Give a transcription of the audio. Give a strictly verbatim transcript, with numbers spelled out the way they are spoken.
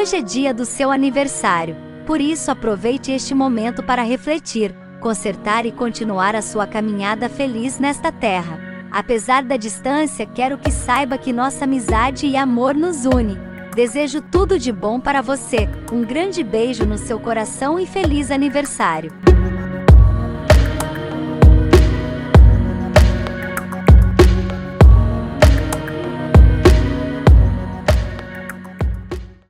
Hoje é dia do seu aniversário, por isso aproveite este momento para refletir, consertar e continuar a sua caminhada feliz nesta terra. Apesar da distância, quero que saiba que nossa amizade e amor nos une. Desejo tudo de bom para você, um grande beijo no seu coração e feliz aniversário!